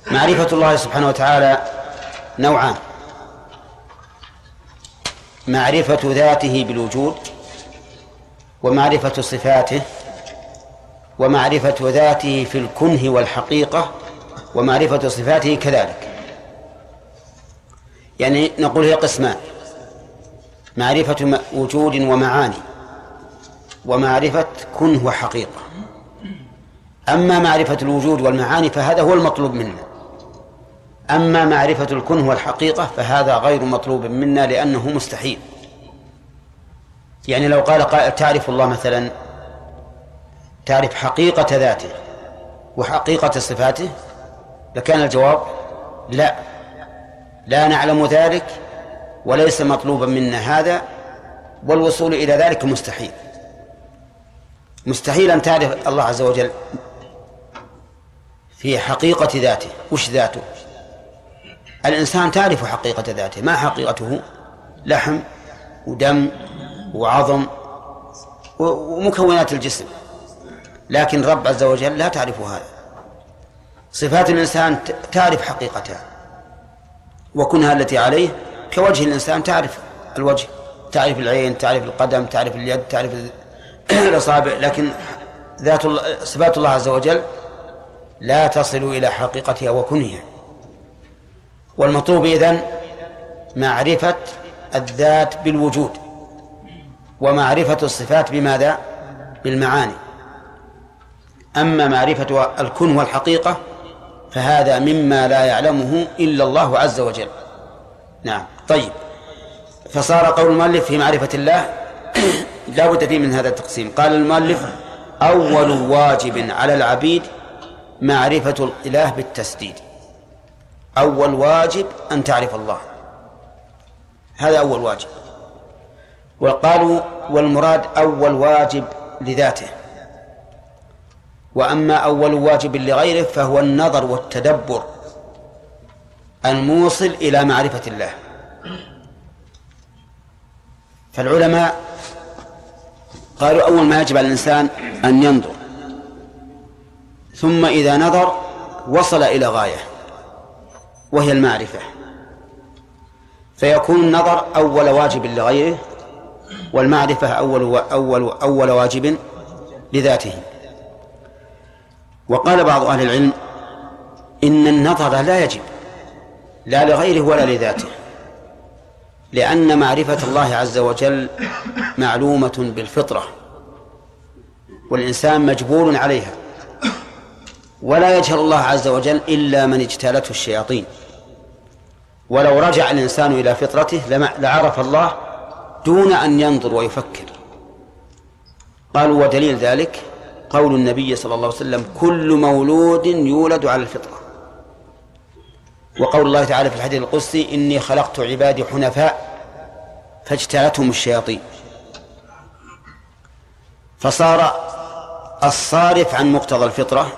معرفة الله سبحانه وتعالى نوعان: معرفة ذاته بالوجود، ومعرفة صفاته، ومعرفة ذاته في الكنه والحقيقة، ومعرفة صفاته كذلك. يعني نقول هي قسمان: معرفة وجود ومعاني، ومعرفة كنه وحقيقة. أما معرفة الوجود والمعاني فهذا هو المطلوب منا، أما معرفة الكنه والحقيقة فهذا غير مطلوب منا لأنه مستحيل. يعني لو قال تعرف الله مثلا، تعرف حقيقة ذاته وحقيقة صفاته، لكان الجواب لا نعلم ذلك وليس مطلوبا منا هذا، والوصول إلى ذلك مستحيل. مستحيل أن تعرف الله عز وجل في حقيقة ذاته. وش ذاته؟ الإنسان تعرف حقيقة ذاته. ما حقيقته؟ لحم ودم وعظم ومكونات الجسم، لكن رب عز وجل لا تعرف هذا. صفات الإنسان تعرف حقيقتها وكنها التي عليه، كوجه الإنسان تعرف الوجه، تعرف العين، تعرف القدم، تعرف اليد، تعرف الأصابع، لكن صفات الله عز وجل لا تصل إلى حقيقتها وكنها. والمطلوب إذن معرفة الذات بالوجود، ومعرفة الصفات بماذا؟ بالمعاني. أما معرفة الكن والحقيقة فهذا مما لا يعلمه إلا الله عز وجل. نعم. طيب، فصار قول المؤلف في معرفة الله لا بد فيه من هذا التقسيم. قال المؤلف: أول واجب على العبيد معرفة الإله بالتسديد. أول واجب أن تعرف الله، هذا أول واجب. وقالوا والمراد أول واجب لذاته، وأما أول واجب لغيره فهو النظر والتدبر الموصل إلى معرفة الله. فالعلماء قالوا أول ما يجب على الإنسان أن ينظر، ثم إذا نظر وصل إلى غاية وهي المعرفة، فيكون النظر أول واجب لغيره، والمعرفة أول واجب لذاته. وقال بعض أهل العلم إن النظر لا يجب لا لغيره ولا لذاته، لأن معرفة الله عز وجل معلومة بالفطرة، والإنسان مجبول عليها، ولا يجهل الله عز وجل إلا من اجتالته الشياطين. ولو رجع الإنسان إلى فطرته لعرف الله دون أن ينظر ويفكر. قالوا ودليل ذلك قول النبي صلى الله عليه وسلم: كل مولود يولد على الفطرة. وقول الله تعالى في الحديث القدسي: إني خلقت عبادي حنفاء فاجتالتهم الشياطين. فصار الصارف عن مقتضى الفطرة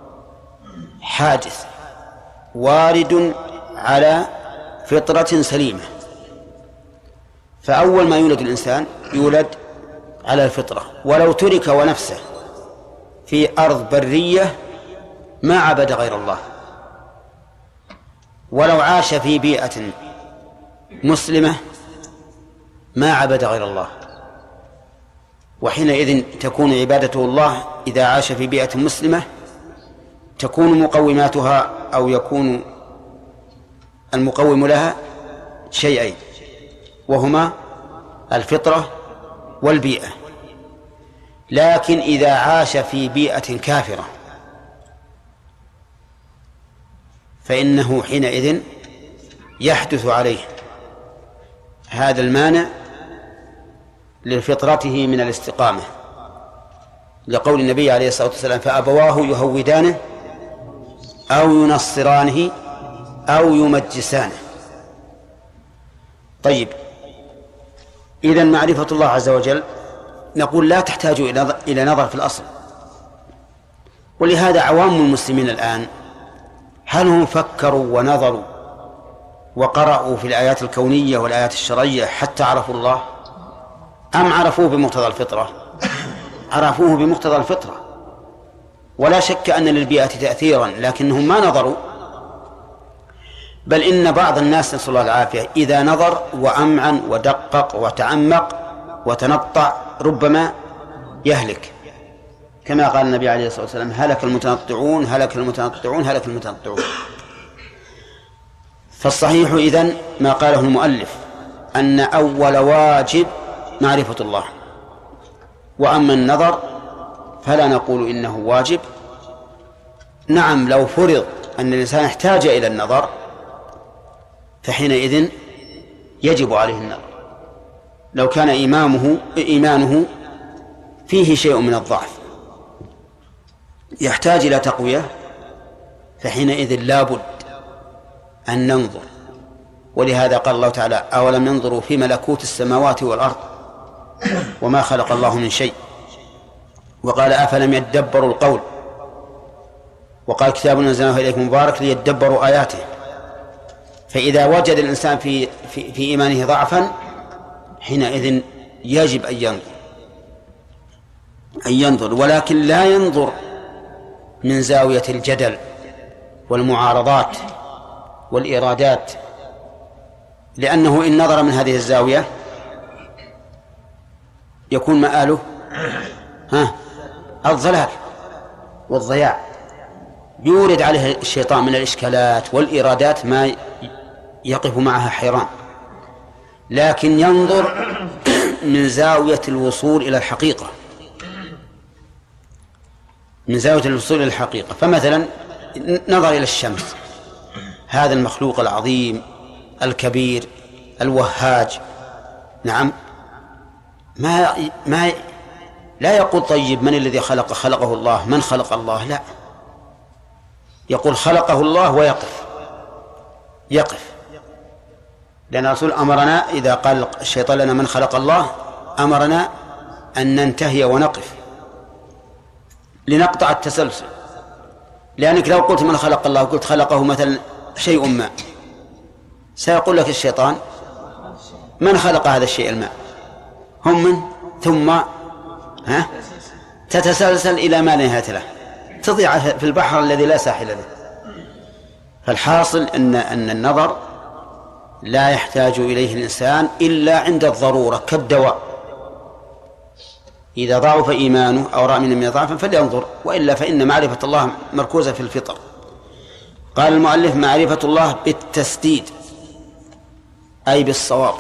حادث وارد على فطرة سليمة. فأول ما يولد الإنسان يولد على الفطرة، ولو ترك ونفسه في أرض برية ما عبد غير الله، ولو عاش في بيئة مسلمة ما عبد غير الله. وحينئذ تكون عبادته الله إذا عاش في بيئة مسلمة تكون مقوماتها أو يكون المقوم لها شيئين، وهما الفطرة والبيئة. لكن إذا عاش في بيئة كافرة فإنه حينئذ يحدث عليه هذا المانع لفطرته من الاستقامة، لقول النبي عليه الصلاة والسلام: فأبواه يهودانه أو ينصرانه أو يمجسانه. طيب، إذن معرفة الله عز وجل نقول لا تحتاج إلى نظر في الأصل. ولهذا عوام المسلمين الآن هل هم فكروا ونظروا وقرأوا في الآيات الكونية والآيات الشرعية حتى عرفوا الله، أم عرفوه بمقتضى الفطرة؟ عرفوه بمقتضى الفطرة، ولا شك أن للبيئة تأثيرا، لكنهم ما نظروا بل إن بعض الناس نسأل الله العافية إذا نظر وأمعن ودقق وتعمق وتنطع ربما يهلك، كما قال النبي عليه الصلاة والسلام: هلك المتنطعون هلك المتنطعون هلك المتنطعون. فالصحيح إذن ما قاله المؤلف أن أول واجب معرفة الله، وأما النظر فلا نقول إنه واجب. نعم، لو فرض أن الإنسان احتاج إلى النظر فحينئذ يجب عليه النظر، لو كان إيمانه فيه شيء من الضعف يحتاج إلى تقوية، فحينئذ لا بد أن ننظر. ولهذا قال الله تعالى: أولم ينظروا في ملكوت السماوات والأرض وما خلق الله من شيء. وقال: أفلم يدبروا القول. وقال: كتاب أنزلناه إليك مبارك ليدبروا آياته. فإذا وجد الإنسان في إيمانه ضعفا حينئذ يجب أن ينظر، ولكن لا ينظر من زاوية الجدل والمعارضات والإرادات، لأنه إن نظر من هذه الزاوية يكون مآله الضلال والضياع، يورد عليه الشيطان من الإشكالات والإرادات ما يقف معها حيران. لكن ينظر من زاوية الوصول إلى الحقيقة، من زاوية الوصول إلى الحقيقة. فمثلا نظر إلى الشمس، هذا المخلوق العظيم الكبير الوهاج، نعم، ما لا يقول: طيب من الذي خلقه الله، من خلق الله؟ لا، يقول: خلقه الله ويقف. لأن الرسول أمرنا إذا قال الشيطان لنا من خلق الله أمرنا أن ننتهي ونقف لنقطع التسلسل. لأنك لو قلت من خلق الله وقلت خلقه مثلا شيء ما، سيقول لك الشيطان: من خلق هذا الشيء الماء؟ هم من ثم تتسلسل إلى ما لا نهاية له، تضيع في البحر الذي لا ساحل له. فالحاصل أن النظر لا يحتاج إليه الإنسان إلا عند الضرورة كالدواء، إذا ضعف إيمانه أو رأى من ضعفا فلينظر، وإلا فإن معرفة الله مركوزة في الفطر. قال المؤلف: معرفة الله بالتسديد أي بالصواب.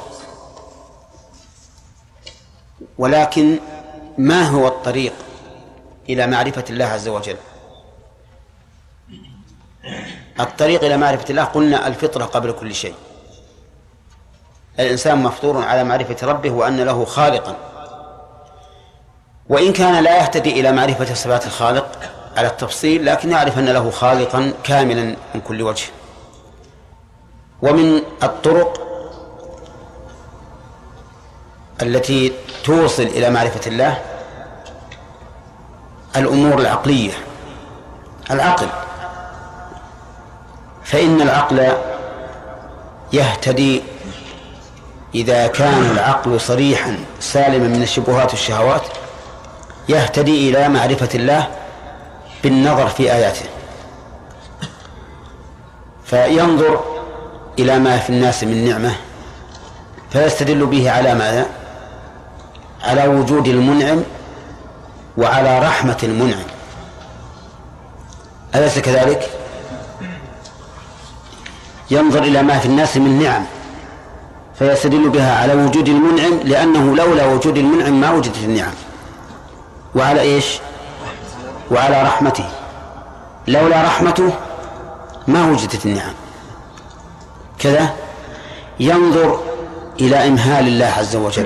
ولكن ما هو الطريق إلى معرفة الله عز وجل؟ الطريق إلى معرفة الله قلنا الفطرة قبل كل شيء. الإنسان مفطور على معرفة ربه وأن له خالقا، وإن كان لا يهتدي إلى معرفة صفات الخالق على التفصيل، لكن يعرف أن له خالقا كاملا من كل وجه. ومن الطرق التي توصل إلى معرفة الله الأمور العقلية، العقل، فإن العقل يهتدي إذا كان العقل صريحا سالما من الشبهات والشهوات، يهتدي إلى معرفة الله بالنظر في آياته، فينظر إلى ما في الناس من نعمة فيستدل به على ماذا؟ على وجود المنعم وعلى رحمة المنعم، أليس كذلك؟ ينظر إلى ما في الناس من نعم فيستدل بها على وجود المنعم، لأنه لولا وجود المنعم ما وجدت النعم، وعلى إيش؟ وعلى رحمته، لولا رحمته ما وجدت النعم. كذا ينظر إلى إمهال الله عز وجل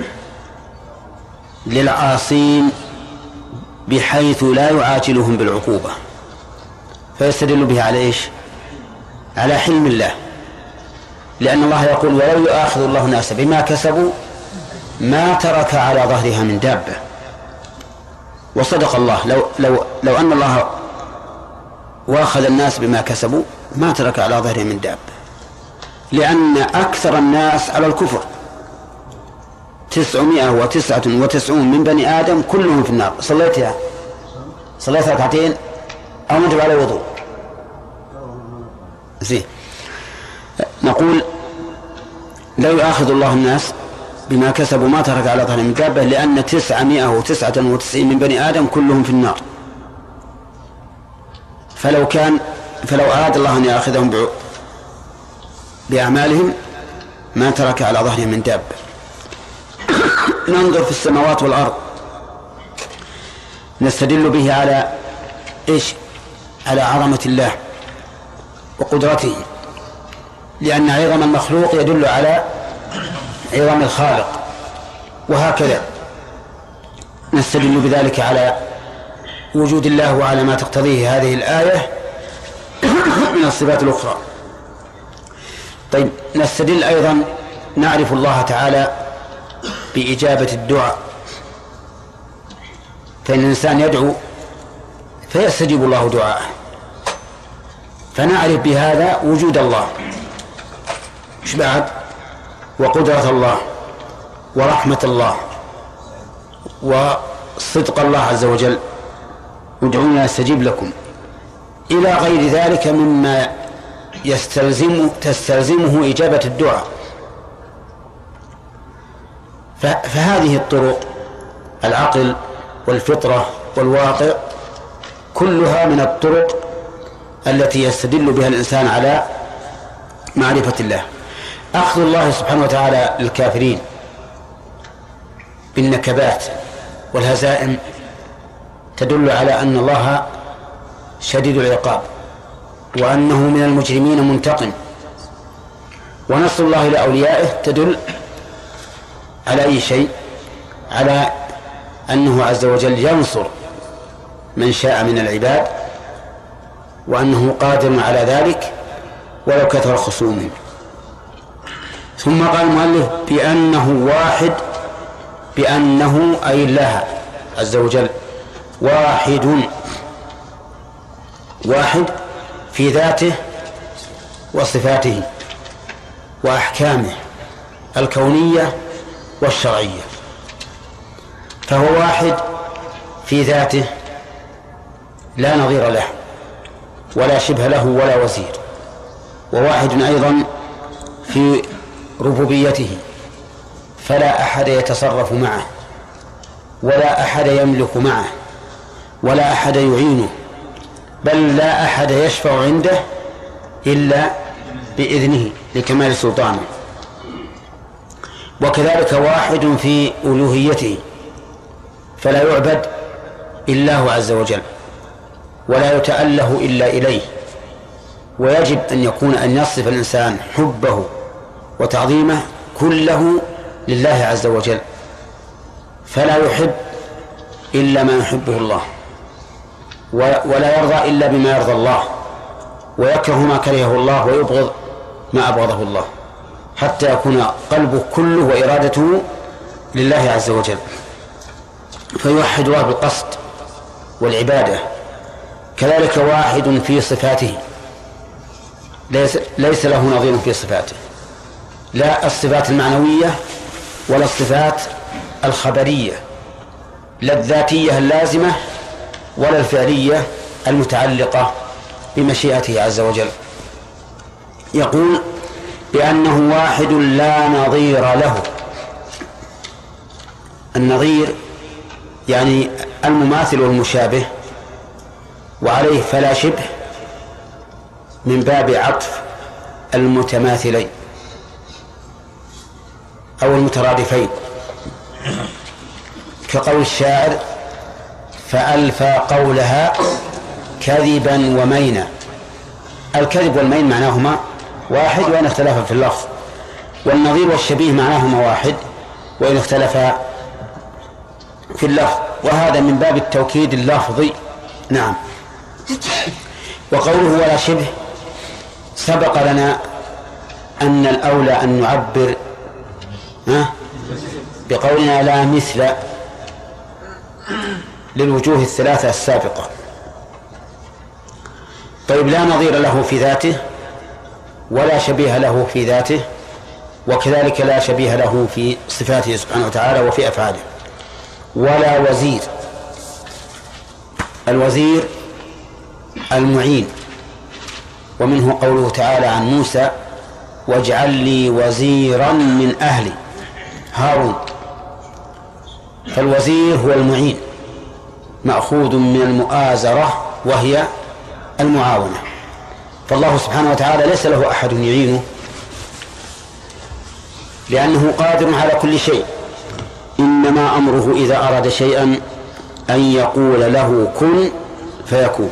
للعاصين بحيث لا يعاجلهم بالعقوبة، فيستدل بها على إيش؟ على حلم الله، لأن الله يقول: ولو يؤاخذ الله الناس بما كسبوا ما ترك على ظهرها من دابة. وصدق الله، لو أن الله واخذ الناس بما كسبوا ما ترك على ظهرها من دابة، لأن أكثر الناس على الكفر 999 من بني آدم كلهم في النار. صليت ركعتين أو نجب على وضوء زين. نقول لا يؤاخذ الله الناس بما كسبوا ما ترك على ظهر من دابة، لأن 999 من بني آدم كلهم في النار. فلو أراد الله أن يأخذهم بأعمالهم ما ترك على ظهرهم من دابة. ننظر في السماوات والأرض نستدل به على إيش؟ على عظمة الله وقدرته، لأن عظم المخلوق يدل على عظم الخالق، وهكذا نستدل بذلك على وجود الله وعلى ما تقتضيه هذه الآية من الصفات الأخرى. طيب، نستدل أيضا نعرف الله تعالى بإجابة الدعاء، فإن الإنسان يدعو فيستجيب الله دعاءه، فنعرف بهذا وجود الله، إيش بعد؟ وقدرة الله ورحمة الله وصدق الله عز وجل، ادعوني أستجيب لكم، إلى غير ذلك مما تستلزمه إجابة الدعاء. فهذه الطرق، العقل والفطرة والواقع، كلها من الطرق التي يستدل بها الإنسان على معرفة الله. أخذ الله سبحانه وتعالى للكافرين بالنكبات والهزائم تدل على أن الله شديد العقاب وأنه من المجرمين منتقم. ونصر الله لأوليائه تدل على أي شيء؟ على أنه عز وجل ينصر من شاء من العباد، وأنه قادر على ذلك ولو كثر خصومه. ثم قال المؤلف بأنه واحد، بأنه أي الله عز وجل واحد في ذاته وصفاته وأحكامه الكونية والشرعية. فهو واحد في ذاته لا نظير له ولا شبه له ولا وزير، وواحد أيضا في ربوبيته، فلا أحد يتصرف معه ولا أحد يملك معه ولا أحد يعينه، بل لا أحد يشفع عنده إلا بإذنه لكمال سلطانه. وكذلك واحد في ألوهيته، فلا يعبد إلا هو عز وجل ولا يتأله إلا إليه. ويجب أن يصف الإنسان حبه وتعظيمه كله لله عز وجل، فلا يحب إلا ما يحبه الله، ولا يرضى إلا بما يرضى الله، ويكره ما كرهه الله، ويبغض ما أبغضه الله، حتى يكون قلبه كله وإرادته لله عز وجل. فيوحد الله بالقصد والعبادة. كذلك واحد في صفاته، ليس له نظير في صفاته، لا الصفات المعنوية ولا الصفات الخبرية، لا الذاتية اللازمة ولا الفعلية المتعلقة بمشيئته عز وجل. يقول بأنه واحد لا نظير له. النظير يعني المماثل والمشابه، وعليه فلا شبه من باب عطف المتماثلين أو المترادفين، كقول الشاعر فألفى قولها كذبا ومينا. الكذب والمين معناهما واحد وإن اختلفا في اللفظ، والنظير والشبيه معناهما واحد وإن اختلفا في اللفظ، وهذا من باب التوكيد اللفظي. نعم. وقوله ولا شبه، سبق لنا أن الأولى أن نعبر بقولنا لا مثل للوجوه الثلاثة السابقة. طيب، لا نظير له في ذاته ولا شبيه له في ذاته، وكذلك لا شبيه له في صفاته سبحانه وتعالى وفي أفعاله، ولا وزير. الوزير المعين، ومنه قوله تعالى عن موسى واجعل لي وزيرا من أهلي هارون. فالوزير هو المعين، مأخوذ من المؤازرة وهي المعاونة. فالله سبحانه وتعالى ليس له أحد يعينه، لأنه قادر على كل شيء، إنما أمره إذا أراد شيئا أن يقول له كن فيكون.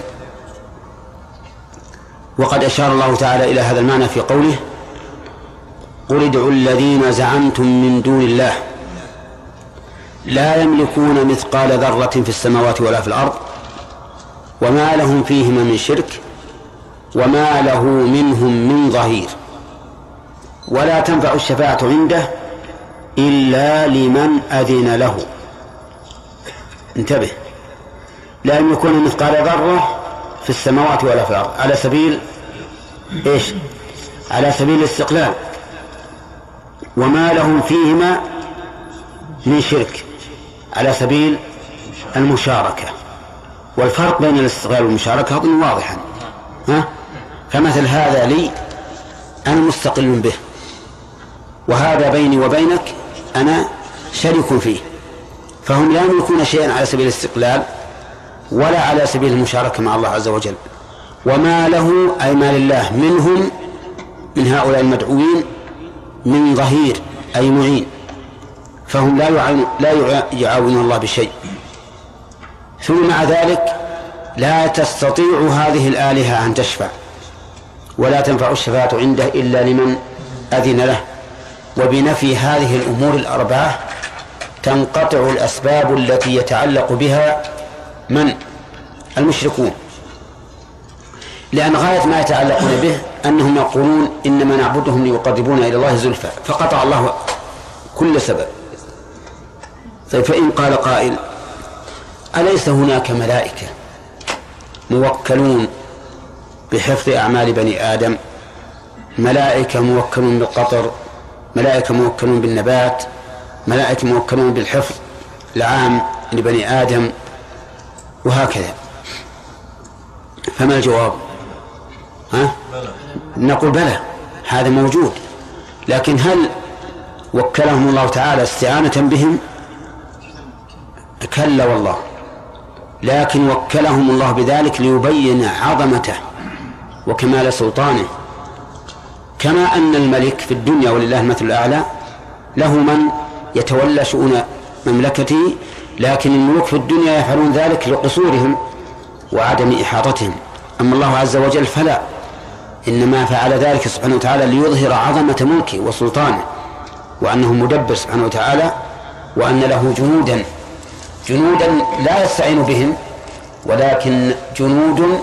وقد أشار الله تعالى إلى هذا المعنى في قوله قل ادعوا الذين زعمتم من دون الله لا يملكون مثقال ذرة في السماوات ولا في الأرض وما لهم فيهما من شرك وما له منهم من ظهير ولا تنفع الشفاعة عنده إلا لمن أذن له. انتبه، لا يملكون مثقال ذرة في السماوات ولا في الأرض على سبيل إيش؟ على سبيل الاستقلال، وما لهم فيهما من شرك على سبيل المشاركة. والفرق بين الاستقلال والمشاركة أظن واضحا، فمثل هذا لي أنا مستقل به، وهذا بيني وبينك أنا شريك فيه، فهم لا يملكون شيئا على سبيل الاستقلال ولا على سبيل المشاركة مع الله عز وجل. وما له أي ما لله منهم من هؤلاء المدعوين من ظهير أي معين، فهم لا يعاونون الله بشيء. ثم مع ذلك لا تستطيع هذه الآلهة أن تشفع ولا تنفع الشفاعة عنده إلا لمن أذن له. وبنفي هذه الأمور الأربعة تنقطع الأسباب التي يتعلق بها من المشركون، لأن غاية ما يتعلقون به أنهم يقولون إنما نعبدهم ليقربونا إلى الله زلفى، فقطع الله كل سبب. طيب، فإن قال قائل أليس هناك ملائكة موكلون بحفظ أعمال بني آدم، ملائكة موكلون بالقطر، ملائكة موكلون بالنبات، ملائكة موكلون بالحفظ العام لبني آدم وهكذا؟ فما الجواب؟ نقول بلى، هذا موجود، لكن هل وكلهم الله تعالى استعانة بهم؟ كلا والله، لكن وكلهم الله بذلك ليبين عظمته وكمال سلطانه، كما أن الملك في الدنيا ولله المثل الأعلى له من يتولى شؤون مملكته، لكن الملوك في الدنيا يفعلون ذلك لقصورهم وعدم إحاطتهم. أما الله عز وجل فلا، إنما فعل ذلك سبحانه وتعالى ليظهر عظمة ملكه وسلطانه، وأنه مدبر سبحانه وتعالى، وأن له جنودا لا يستعين بهم، ولكن جنود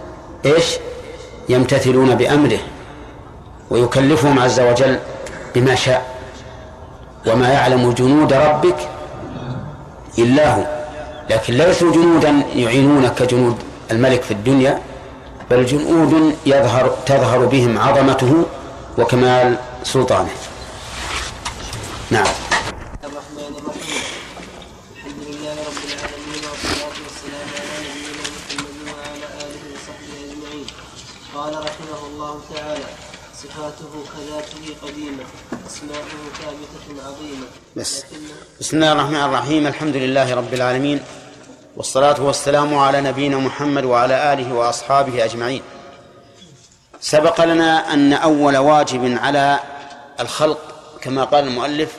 يمتثلون بأمره ويكلفهم عز وجل بما شاء. وما يعلم جنود ربك إلا هو، لكن ليسوا جنودا يعينون كجنود الملك في الدنيا، بل جنود تظهر بهم عظمته وكمال سلطانه. نعم. الرحمن الرحيم، الحمد لله رب العالمين، والصلاة والسلام على نبينا محمد وعلى آله وصحبه أجمعين. قال رحمه الله تعالى: صفاته كذاته قديمة، أسماؤه ثابتة عظيمة. بسم الله الرحمن الرحيم، الحمد لله رب العالمين، والصلاة والسلام على نبينا محمد وعلى آله وأصحابه أجمعين. سبق لنا أن أول واجب على الخلق كما قال المؤلف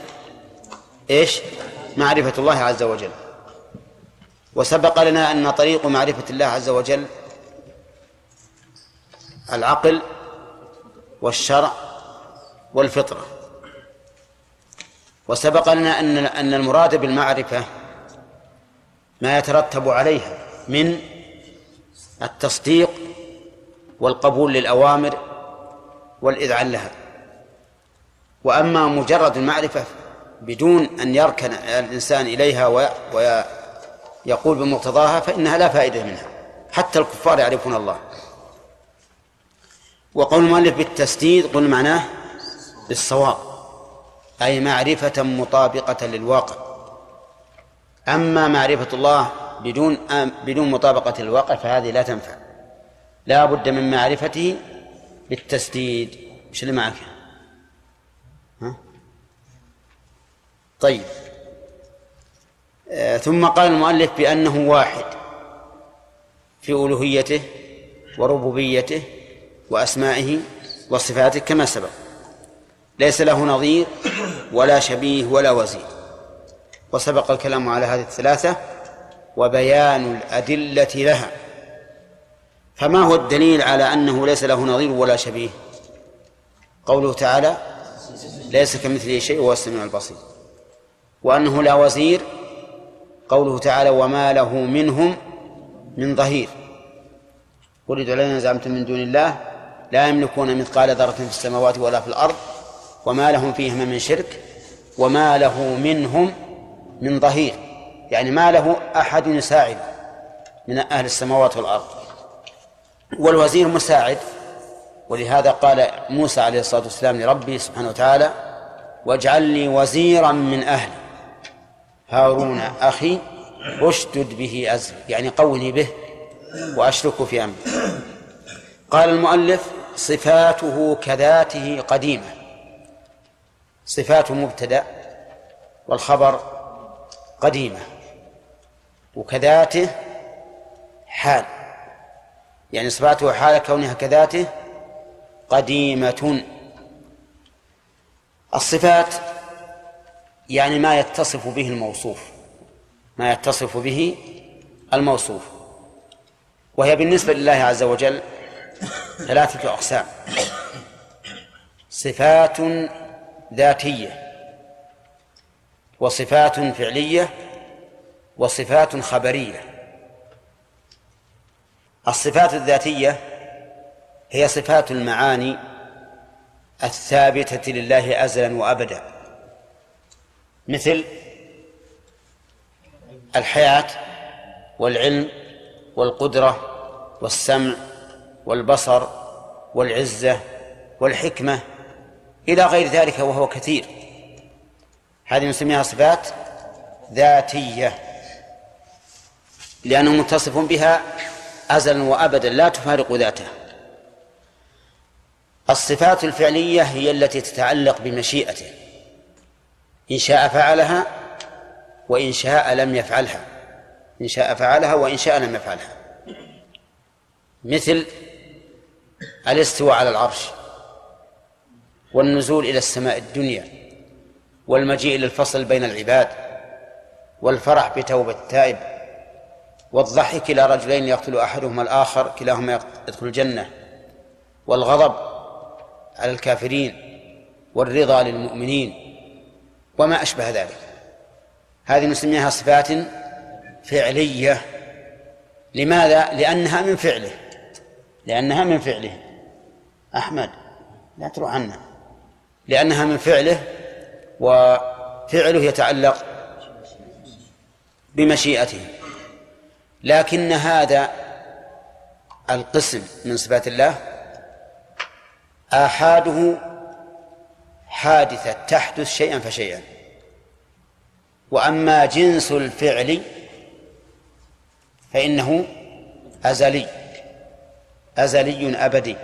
معرفة الله عز وجل، وسبق لنا أن طريق معرفة الله عز وجل العقل والشرع والفطرة. وسبق لنا أن المراد بالمعرفة ما يترتب عليها من التصديق والقبول للأوامر والإذعان لها. وأما مجرد المعرفة بدون أن يركن الإنسان إليها ويقول بمقتضاها فإنها لا فائدة منها، حتى الكفار يعرفون الله. وقول المؤلف بالتسديد قل معناه بالصواب، أي معرفة مطابقة للواقع. أما معرفة الله بدون مطابقة للواقع فهذه لا تنفع، لا بد من معرفته بالتسديد. مش اللي معك؟ طيب. ثم قال المؤلف بأنه واحد في ألوهيته وربوبيته وأسمائه وصفاته كما سبق، ليس له نظير ولا شبيه ولا وزير. وسبق الكلام على هذه الثلاثة وبيان الأدلة لها. فما هو الدليل على أنه ليس له نظير ولا شبيه؟ قوله تعالى: ليس كمثله شيء وهو السميع البصير. وأنه لا وزير، قوله تعالى: وما له منهم من ظهير. قل ادعوا الذين زعمتم من دون الله لا يملكون مثقال ذرة في السماوات ولا في الأرض وما لهم فيهما من شرك وما له منهم من ظهير، يعني ما له أحد يساعد من أهل السماوات والأرض. والوزير مساعد، ولهذا قال موسى عليه الصلاة والسلام لربه سبحانه وتعالى: واجعل لي وزيرا من أهلي هارون أخي أشدد به أزري، يعني قوني به وأشركه في أمري. قال المؤلف: صفاته كذاته قديمة. صفاته مبتدأ والخبر قديمة، وكذاته حال، يعني صفاته حال كونها كذاته قديمة. الصفات يعني ما يتصف به الموصوف، ما يتصف به الموصوف، وهي بالنسبة لله عز وجل ثلاثة أقسام: صفات ذاتية، وصفات فعلية، وصفات خبرية. الصفات الذاتية هي صفات المعاني الثابتة لله أزلا وأبدا، مثل الحياة والعلم والقدرة والسمع والبصر والعزة والحكمة إلى غير ذلك وهو كثير. هذه نسميها صفات ذاتية لأنه متصف بها أزلا وأبدا لا تفارق ذاته. الصفات الفعلية هي التي تتعلق بمشيئته، إن شاء فعلها وإن شاء لم يفعلها، إن شاء فعلها وإن شاء لم يفعلها، مثل الاستواء على العرش، والنزول إلى السماء الدنيا، والمجيء للفصل بين العباد، والفرح بتوبة التائب، والضحك إلى رجلين يقتل أحدهما الآخر كلاهما يدخل الجنة، والغضب على الكافرين، والرضا للمؤمنين، وما أشبه ذلك. هذه نسميها صفات فعلية. لماذا؟ لأنها من فعله، لأنها من فعله. أحمد لا تروح عنا. لأنها من فعله، وفعله يتعلق بمشيئته. لكن هذا القسم من صفات الله آحاده حادثة تحدث شيئا فشيئا، وأما جنس الفعل فإنه أزلي أبدي.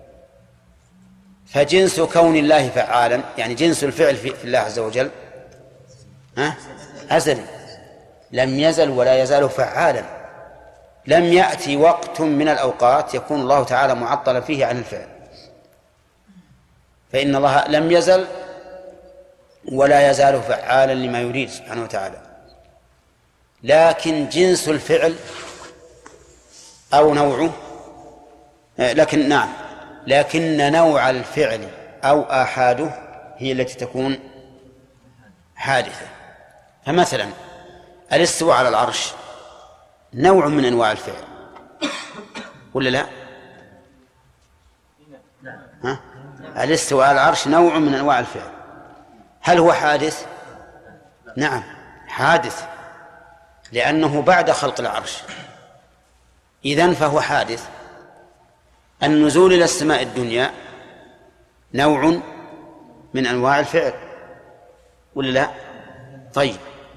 فجنس كون الله فعالا، يعني جنس الفعل في الله عز وجل أزلي، لم يزل ولا يزال فعالا. لم يأتي وقت من الأوقات يكون الله تعالى معطلا فيه عن الفعل، فإن الله لم يزل ولا يزال فعالا لما يريد سبحانه وتعالى. لكن جنس الفعل أو نوعه لكن نوع الفعل أو آحاده هي التي تكون حادثة. فمثلا الاستواء على العرش نوع من أنواع الفعل ولا لا؟ الاستواء على العرش نوع من أنواع الفعل. هل هو حادث؟ نعم حادث، لأنه بعد خلق العرش، إذن فهو حادث. النزول إلى السماء الدنيا نوع من أنواع الفعل ولا لا؟ طيب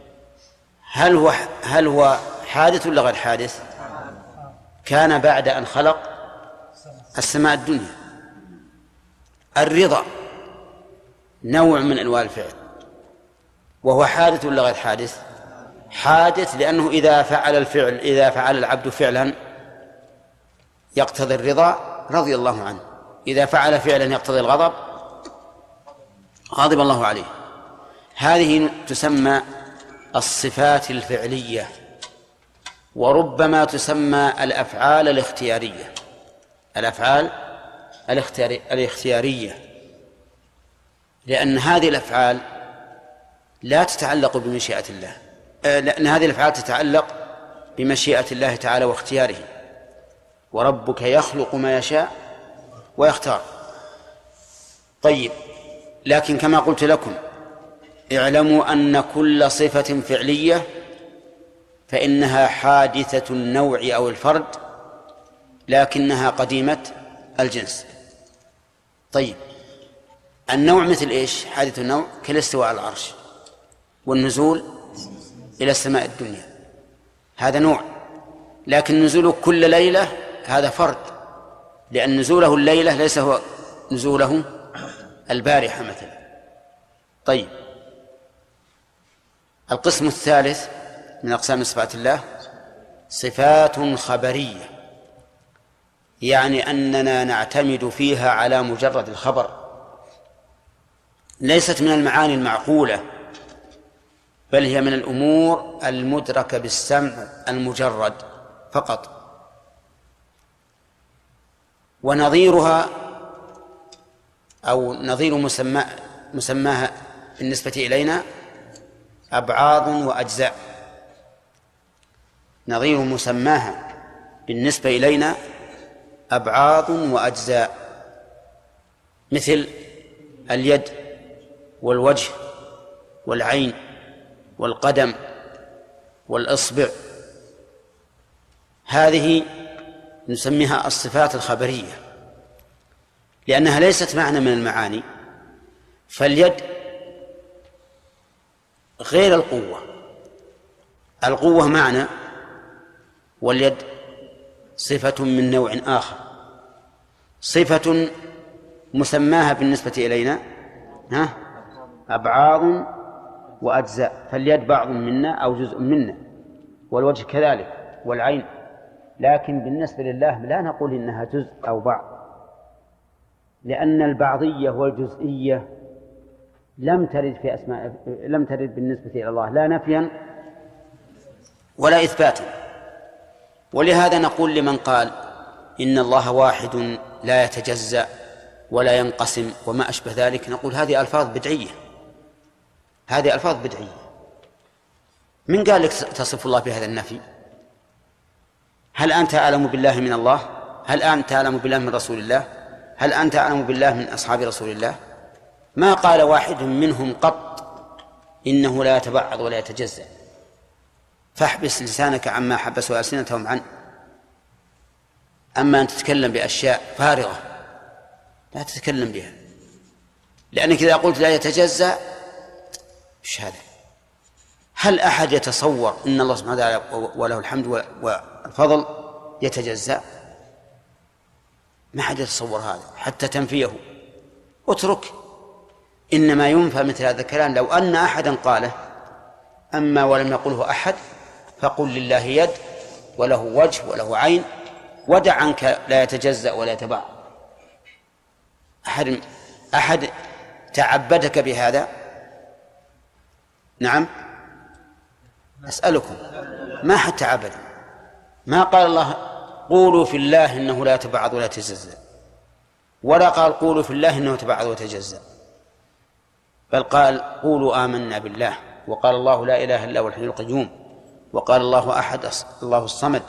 هل هو حادث ولا غير حادث؟ كان بعد أن خلق السماء الدنيا. الرضا نوع من أنواع الفعل، وهو حادث ولا غير حادث؟ حادث، لأنه إذا فعل العبد فعلا يقتضي الرضا رضي الله عنه، إذا فعل فعلا يقتضي الغضب غضب الله عليه. هذه تسمى الصفات الفعلية، وربما تسمى الأفعال الاختيارية. الأفعال الاختيارية، لأن هذه الأفعال لا تتعلق بمشيئة الله، لأن هذه الأفعال تتعلق بمشيئة الله تعالى واختياره، وربك يخلق ما يشاء ويختار. طيب، لكن كما قلت لكم اعلموا أن كل صفة فعلية فإنها حادثة النوع أو الفرد، لكنها قديمة الجنس. طيب، النوع مثل إيش؟ حادث النوع كالاستواء على العرش والنزول إلى السماء الدنيا، هذا نوع. لكن نزوله كل ليلة هذا فرد، لأن نزوله الليلة ليس هو نزوله البارحة مثلا. طيب، القسم الثالث من أقسام صفات الله صفات خبرية، يعني أننا نعتمد فيها على مجرد الخبر، ليست من المعاني المعقولة، بل هي من الأمور المدركة بالسمع المجرد فقط. ونظيرها أو نظير مسماها بالنسبة إلينا أبعاض وأجزاء. نظير مسماها بالنسبة إلينا أبعاض وأجزاء، مثل اليد والوجه والعين والقدم والإصبع، هذه نسميها الصفات الخبرية، لأنها ليست معنى من المعاني. فاليد غير القوة معنى، واليد صفة من نوع آخر، صفة مسماها بالنسبة إلينا أبعاض وأجزاء، فاليد بعض منا أو جزء منا، والوجه كذلك، والعين. لكن بالنسبة لله لا نقول إنها جزء أو بعض، لأن البعضية والجزئية لم ترد بالنسبة إلى الله لا نفيا ولا إثباتا. ولهذا نقول لمن قال إن الله واحد لا يتجزأ ولا ينقسم وما أشبه ذلك، نقول هذه ألفاظ بدعية، هذه ألفاظ بدعية. من قال لك تصف الله بهذا النفي؟ هل أنت أعلم بالله من الله؟ هل أنت أعلم بالله من رسول الله؟ هل أنت أعلم بالله من أصحاب رسول الله؟ ما قال واحد منهم قط إنه لا يتبعض ولا يتجزأ. فاحبس لسانك عما حبسوا ألسنتهم عنه. أما أن تتكلم بأشياء فارغة لا تتكلم بها، لأنك إذا قلت لا يتجزأ إيش هذا؟ هل أحد يتصور إن الله سبحانه وتعالى وله الحمد والفضل يتجزأ؟ ما أحد يتصور هذا حتى تنفيه. اترك، إنما ينفى مثل هذا الكلام لو أن أحدا قاله. أما ولم يقله أحد فقل لله يد وله وجه وله عين، ودع عنك لا يتجزأ ولا يتبع. أحد تعبدك بهذا؟ نعم، أسألكم، ما حد تعبد. ما قال الله قولوا في الله إنه لا يتبعض ولا يتجزأ، ولا قال قولوا في الله إنه يتبعض ويتجزأ، بل قال قولوا آمنا بالله، وقال الله لا إله إلا هو الحي القيوم، وقال الله أحد الله الصمد.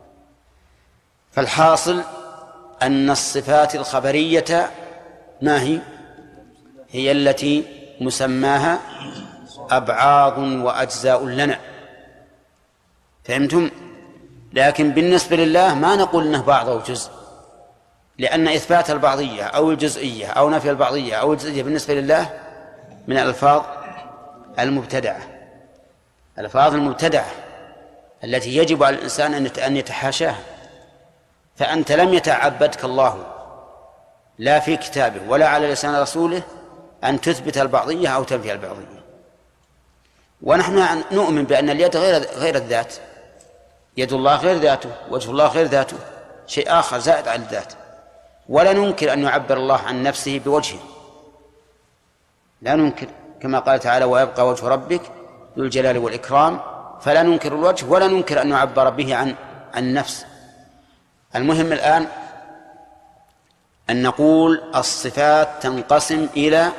فالحاصل أن الصفات الخبرية ما هي التي مسماها أبعاض وأجزاء لنا، فهمتم؟ لكن بالنسبة لله ما نقول إنه بعض أو جزء، لأن إثبات البعضية أو الجزئية أو نفي البعضية أو الجزئية بالنسبة لله من الألفاظ المبتدعة، الألفاظ المبتدعة التي يجب على الإنسان أن يتحاشاها. فأنت لم يتعبدك الله لا في كتابه ولا على لسان رسوله أن تثبت البعضية أو تنفي البعضية. ونحن نؤمن بأن اليد غير الذات، يد الله غير ذاته، وجه الله غير ذاته، شيء آخر زائد عن الذات. ولا ننكر أن يعبر الله عن نفسه بوجهه، لا ننكر، كما قال تعالى ويبقى وجه ربك ذو الجلال والإكرام، فلا ننكر الوجه ولا ننكر أن يعبر به عن النفس. المهم الآن أن نقول الصفات تنقسم إلى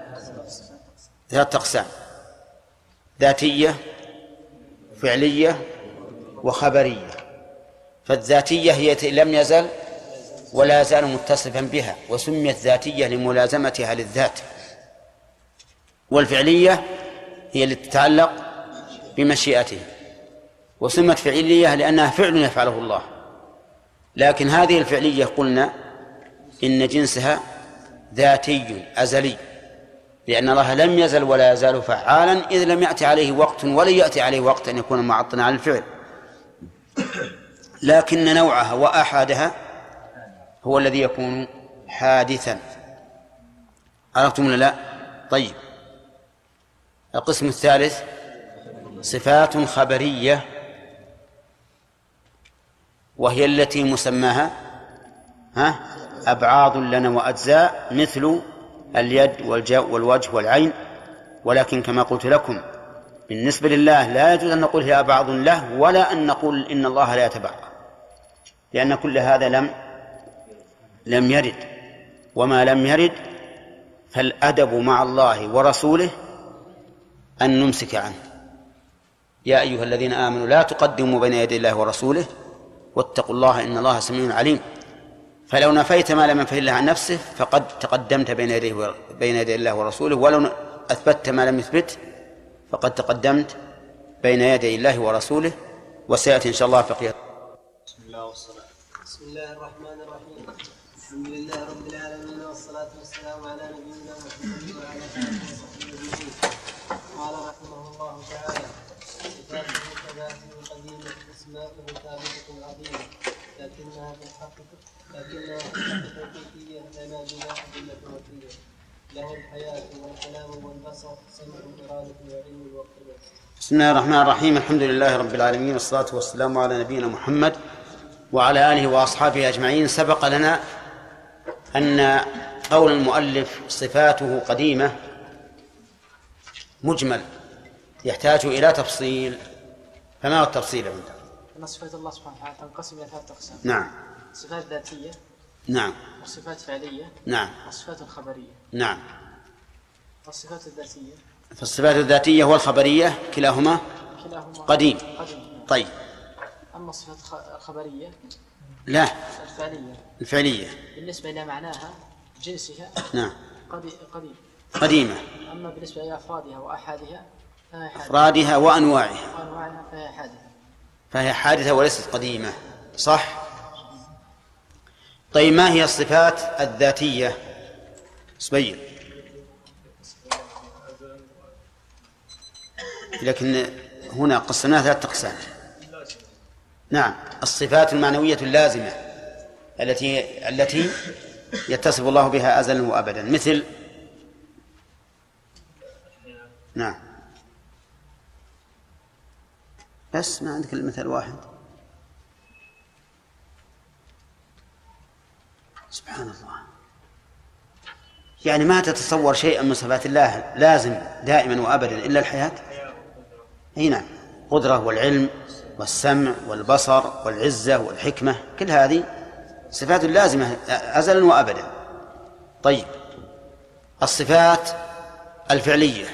3 أقسام: ذاتية، فعلية، وخبرية. فالذاتية هي لم يزل ولا يزال متصفا بها، وسميت ذاتية لملازمتها للذات. والفعلية هي التي تتعلق بمشيئته، وسمت فعلية لأنها فعل يفعله الله. لكن هذه الفعلية قلنا إن جنسها ذاتي أزلي، لأن الله لم يزل ولا يزال فعالا، إذ لم يأتي عليه وقت ولن يأتي عليه وقت أن يكون معطلا على الفعل. لكن نوعها وأحادها هو الذي يكون حادثا. عرفتم ولا لا؟ طيب، القسم الثالث صفات خبرية، وهي التي مسماها أبعاض لنا وأجزاء، مثل اليد والوجه والعين. ولكن كما قلت لكم بالنسبة لله لا يجوز أن نقول هي أبعاض له، ولا أن نقول إن الله لا يتبعض، لأن كل هذا لم يرد. وما لم يرد فالأدب مع الله ورسوله أن نمسك عنه. يا أيها الذين آمنوا لا تقدموا بين يدي الله ورسوله واتقوا الله إن الله سميع عليم. فلو نفيت ما لم ينفه الله عن نفسه فقد تقدمت بين يدي الله ورسوله، ولو أثبت ما لم يثبت فقد تقدمت بين يدي الله ورسوله. وسيأتي إن شاء الله فقيه. بسم الله الرحمن الرحيم. الحمد لله رب العالمين، والصلاة والسلام على نبينا محمد وعلى آله وصحبه أجمعين. قال رحمه الله تعالى: صفاته كذاته قديمة، أسماؤه ثابتة عظيمة، لكنها في الحق توقيفية لنا بلا أدلة وكيلة. له الحياة والكلام والبصر، سمع الإرادة وعلم الوقت. بسم الله الرحمن الرحيم. الحمد لله رب العالمين، والصلاة والسلام على نبينا محمد وعلى آله وأصحابه أجمعين. سبق لنا أن قول المؤلف صفاته قديمة مجمل يحتاج إلى تفصيل، فما هو التفصيل عنده؟ أن صفات الله سبحانه وتعالى تنقسم إلى 3 أقسام. نعم. صفات ذاتية، نعم. وصفات فعلية، نعم. وصفات خبرية. نعم. والصفات الذاتية، فالصفات الذاتية والخبرية كلاهما قديم. طيب. أما الصفات الخبرية لا، الفعلية بالنسبة إلى معناها جنسها نعم قديمة. أما بالنسبة إلى أفرادها وأحادها أفرادها وأنواعها فهي حادثة وليست قديمة. صح. طيب، ما هي الصفات الذاتية؟ سبيل. لكن هنا قسمناها 3 أقسام. نعم، الصفات المعنوية اللازمة التي يتصف الله بها أزلا وأبدا، مثل نعم، بس ما عندك المثال واحد. سبحان الله، يعني ما تتصور شيئا من صفات الله لازم دائما وأبدا إلا الحياة. أي نعم، قدرة والعلم والسمع والبصر والعزة والحكمة، كل هذه صفات لازمة أزلا وأبدا. طيب، الصفات الفعلية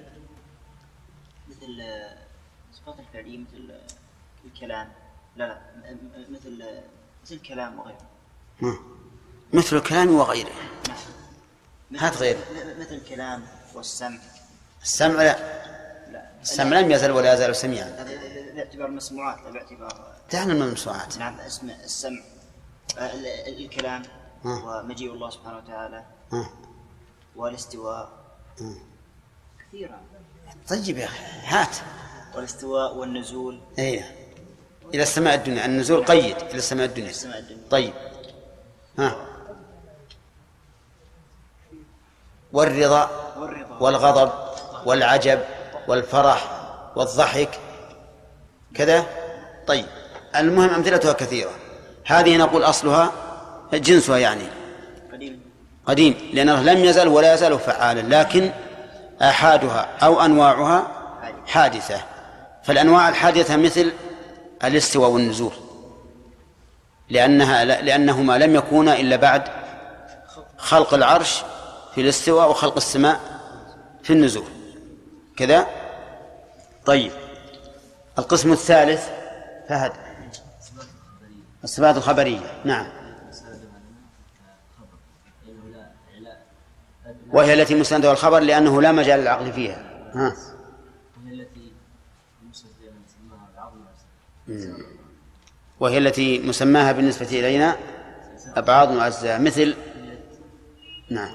مثل صفات الفعلية، مثل الكلام، مثل الكلام وغيره. مثل الكلام وغيره. هات غيره. مثل الكلام والسمع. السمع لا، السمع لم يزل ولا يزال سميعا. باعتبار المسموعات، لا باعتبار دعنا من المسموعات. نعم، اسم السمع، الكلام، ومجيء الله سبحانه وتعالى، والاستواء، كثيرا. طيب يا أخي، هات. والاستواء والنزول. إيه، إلى السماء الدنيا. النزول قيد إلى السماء الدنيا. طيب، والرضا والغضب والعجب والفرح والضحك كذا. طيب المهم أمثلتها كثيرة. هذه نقول أصلها جنسها يعني قديم لأنه لم يزل ولا يزال فعالا، لكن آحادها أو أنواعها حادثة. فالأنواع الحادثة مثل الاستواء والنزول، لأنهما لم يكونا إلا بعد خلق العرش في الاستواء وخلق السماء في النزول كذا. طيب القسم الثالث فهد الصفات الخبرية. نعم، وهي التي مسندها الخبر لأنه لا مجال للعقل فيها. وهي التي مسماها بالنسبة إلينا أبعاض وأجزاء مثل نعم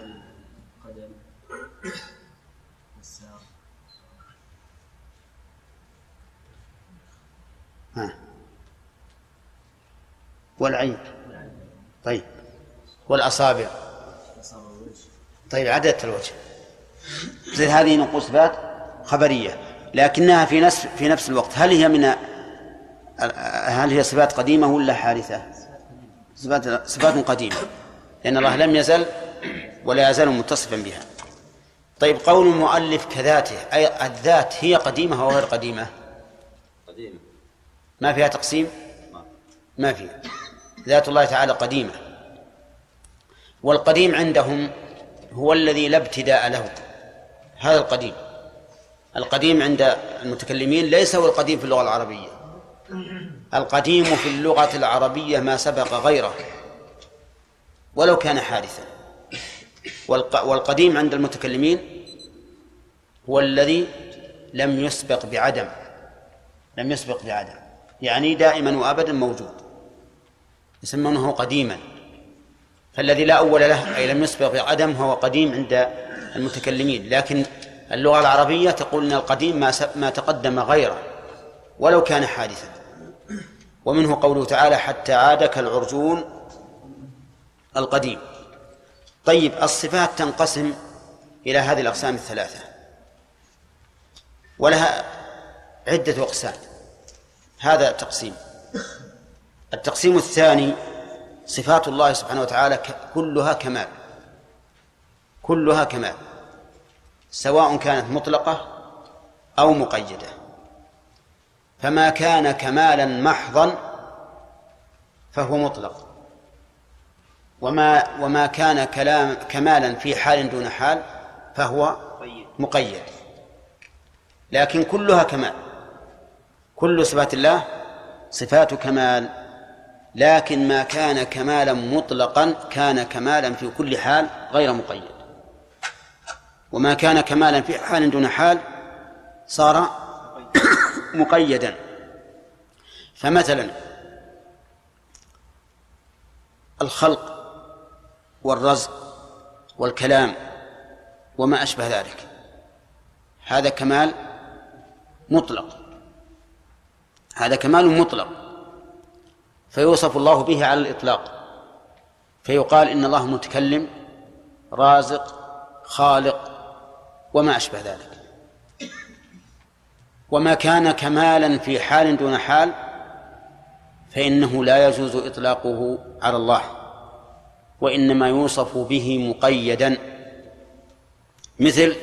والعين. طيب والأصابع. طيب عدد الوجه. زي هذه نقول صفات خبرية لكنها في نفس الوقت هل هي صفات قديمة ولا حادثة؟ صفات قديمة لأن الله لم يزل ولا يزال متصفا بها. طيب قول المؤلف كذاته أي الذات هي قديمة أو غير قديمة؟ قديمة. ما فيها تقسيم؟ ما فيها. ذات الله تعالى قديمة، والقديم عندهم هو الذي لا ابتداء له. هذا القديم. القديم عند المتكلمين ليس هو القديم في اللغة العربية. القديم في اللغة العربية ما سبق غيره ولو كان حادثا. والقديم عند المتكلمين هو الذي لم يسبق بعدم. لم يسبق بعدم يعني دائما وأبدا موجود، يسمونه قديما. فالذي لا أول له أي لم يسبق بعدم هو قديم عند المتكلمين. لكن اللغة العربية تقول إن القديم ما تقدم غيره ولو كان حادثا. ومنه قوله تعالى حتى عاد كالعرجون القديم. طيب الصفات تنقسم إلى هذه الأقسام الثلاثة ولها عدة أقسام. هذا تقسيم. التقسيم الثاني صفات الله سبحانه وتعالى كلها كمال، كلها كمال سواء كانت مطلقة أو مقيدة. فما كان كمالا محضا فهو مطلق، وما كان كمالا في حال دون حال فهو مقيد. لكن كلها كمال، كل صفات الله صفات كمال، لكن ما كان كمالا مطلقا كان كمالا في كل حال غير مقيد، وما كان كمالا في حال دون حال صار مقيدا. فمثلا الخلق والرزق والكلام وما أشبه ذلك هذا كمال مطلق، هذا كمال مطلق فيوصف الله به على الإطلاق، فيقال إن الله متكلم رازق خالق وما أشبه ذلك. وما كان كمالا في حال دون حال فإنه لا يجوز إطلاقه على الله، وإنما يوصف به مقيدا، مثل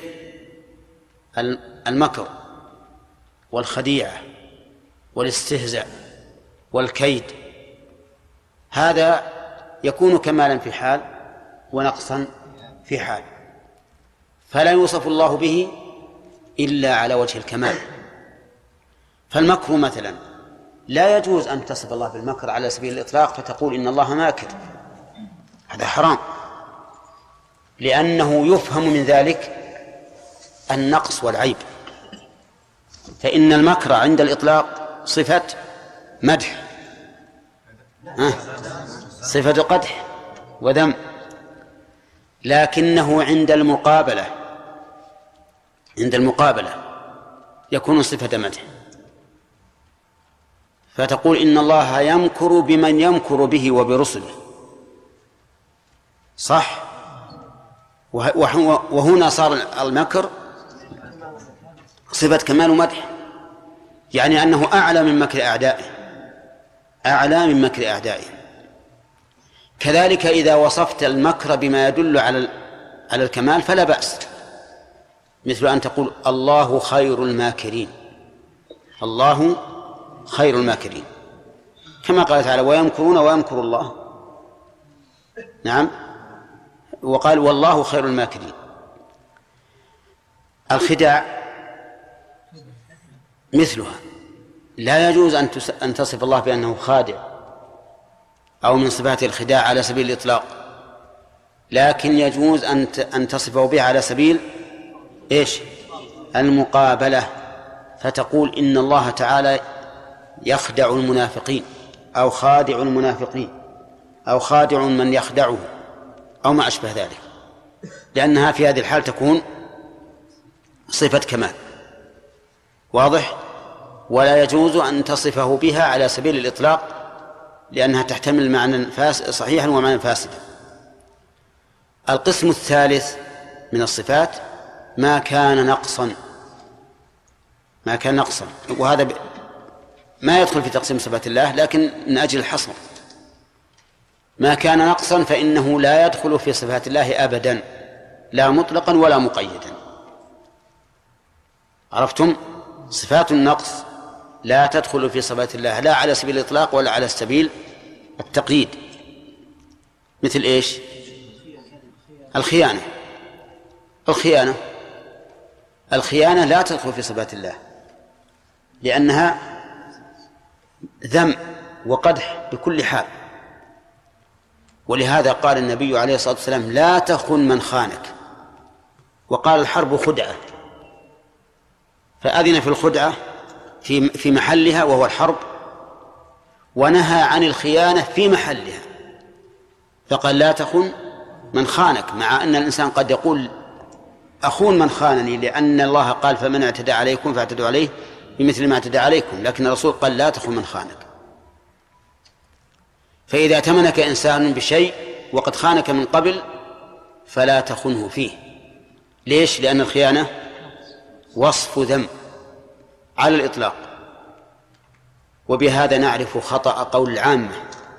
المكر والخديعة والاستهزاء والكيد. هذا يكون كمالا في حال ونقصا في حال، فلا يوصف الله به إلا على وجه الكمال. فالمكر مثلا لا يجوز أن تصف الله بالمكر على سبيل الإطلاق فتقول إن الله ماكر، هذا حرام، لأنه يفهم من ذلك النقص والعيب. فإن المكر عند الإطلاق صفة مدح، صفة قدح وذم، لكنه عند المقابلة يكون صفة مدح، فتقول إن الله يمكر بمن يمكر به وبرسله، صح؟ وهنا صار المكر صفة كمال ومدح، يعني أنه أعلى من مكر أعدائه، أعلى من مكر أعدائه. كذلك إذا وصفت المكر بما يدل على الكمال فلا بأس، مثل أن تقول الله خير الماكرين، الله خير الماكرين، كما قال تعالى ويمكرون ويمكر الله. نعم، وقال والله خير الماكرين. الخداع مثلها، لا يجوز أن تصف الله بأنه خادع أو من صفات الخداع على سبيل الإطلاق، لكن يجوز أن تصفه بها على سبيل إيش؟ المقابلة، فتقول إن الله تعالى يخدع المنافقين أو خادع المنافقين أو خادع من يخدعه أو ما أشبه ذلك، لأنها في هذه الحال تكون صفة كمال. واضح؟ ولا يجوز أن تصفه بها على سبيل الإطلاق، لأنها تحتمل معنى صحيحا ومعنى فاسدا. القسم الثالث من الصفات ما كان نقصا، ما كان نقصا، وهذا ما يدخل في تقسيم صفات الله، لكن من أجل الحصر. ما كان نقصا فإنه لا يدخل في صفات الله أبدا، لا مطلقا ولا مقيدا. عرفتم؟ صفات النقص لا تدخل في صفات الله لا على سبيل الإطلاق ولا على سبيل التقييد. مثل إيش؟ الخيانة. الخيانة لا تدخل في صفات الله، لأنها ذم وقدح بكل حال. ولهذا قال النبي عليه الصلاة والسلام لا تخن من خانك، وقال الحرب خدعة، فأذن في الخدعة في محلها وهو الحرب، ونهى عن الخيانة في محلها، فقال لا تخن من خانك، مع أن الإنسان قد يقول أخون من خانني، لأن الله قال فمن اعتدى عليكم فاعتدوا عليه بمثل ما اعتدى عليكم، لكن الرسول قال لا تخن من خانك. فإذا اتمنك إنسان بشيء وقد خانك من قبل فلا تخنه فيه. ليش؟ لأن الخيانة وصف ذم على الإطلاق. وبهذا نعرف خطأ قول العامة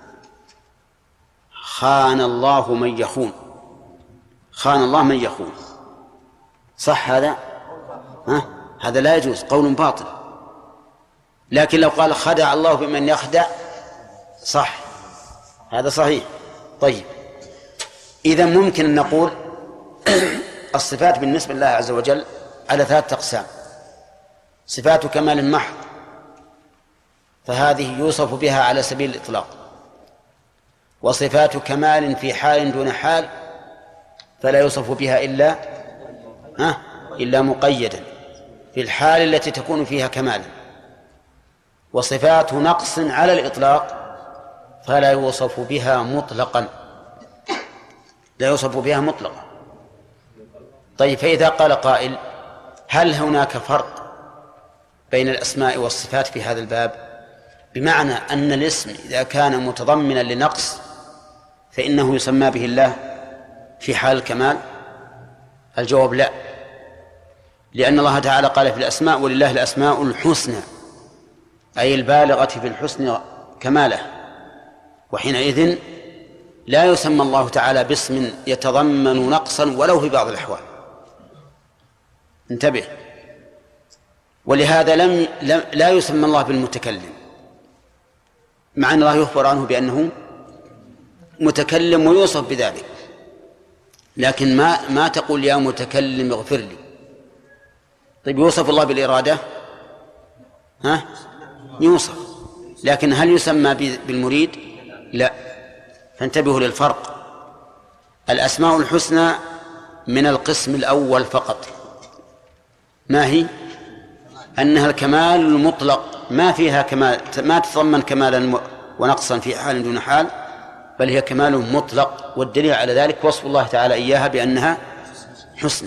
خان الله من يخون، خان الله من يخون. صح هذا؟ هذا لا يجوز، قول باطل. لكن لو قال خدع الله بمن يخدع صح، هذا صحيح. طيب، إذا ممكن أن نقول الصفات بالنسبة لله عز وجل على 3 أقسام: صفات كمال محض، فهذه يوصف بها على سبيل الإطلاق، وصفات كمال في حال دون حال، فلا يوصف بها إلا مقيدا في الحال التي تكون فيها كمالا، وصفات نقص على الإطلاق فلا يوصف بها مطلقا، لا يوصف بها مطلقا. طيب، فإذا قال قائل هل هناك فرق بين الأسماء والصفات في هذا الباب، بمعنى أن الاسم إذا كان متضمنا لنقص فإنه يسمى به الله في حال الكمال؟ الجواب لا، لأن الله تعالى قال في الأسماء ولله الأسماء الحسنى، أي البالغة في الحسن كماله، وحينئذ لا يسمى الله تعالى باسم يتضمن نقصا ولو في بعض الأحوال. انتبه. ولهذا لا يسمى الله بالمتكلم، مع أن الله يخبر عنه بأنه متكلم ويوصف بذلك، لكن ما تقول يا متكلم اغفر لي. طيب، يوصف الله بالإرادة؟ يوصف، لكن هل يسمى بالمريد؟ لا. فانتبهوا للفرق. الأسماء الحسنى من القسم الأول فقط، ما هي؟ أنها الكمال المطلق، ما فيها كمال، ما تتضمن كمالا ونقصا في حال دون حال، بل هي كمال مطلق. والدليل على ذلك وصف الله تعالى إياها بأنها حسنى.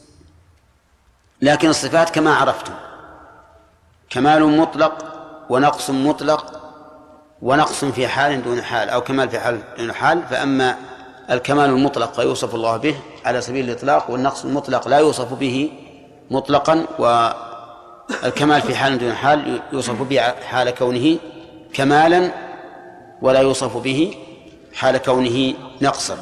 لكن الصفات كما عرفتم كمال مطلق ونقص مطلق، ونقص في حال دون حال أو كمال في حال دون حال. فأما الكمال المطلق يوصف الله به على سبيل الإطلاق، والنقص المطلق لا يوصف به مطلقا، والكمال في حال دون حال يوصف به حال كونه كمالا ولا يوصف به حال كونه نقصا.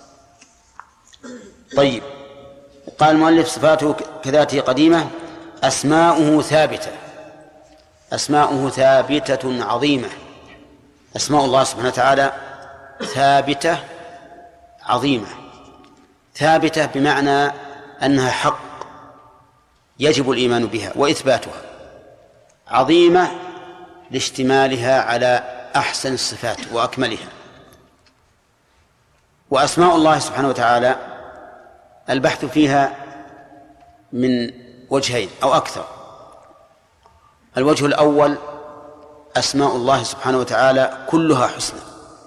طيب، قال المؤلف صفاته كذاته قديمة، أسماؤه ثابتة. أسماؤه ثابتة عظيمة. أسماء الله سبحانه وتعالى ثابتة عظيمة. ثابتة بمعنى أنها حق يجب الإيمان بها وإثباتها، عظيمة لاشتمالها على أحسن الصفات وأكملها. وأسماء الله سبحانه وتعالى البحث فيها من وجهين أو أكثر. الوجه الأول، أسماء الله سبحانه وتعالى كلها حسنى،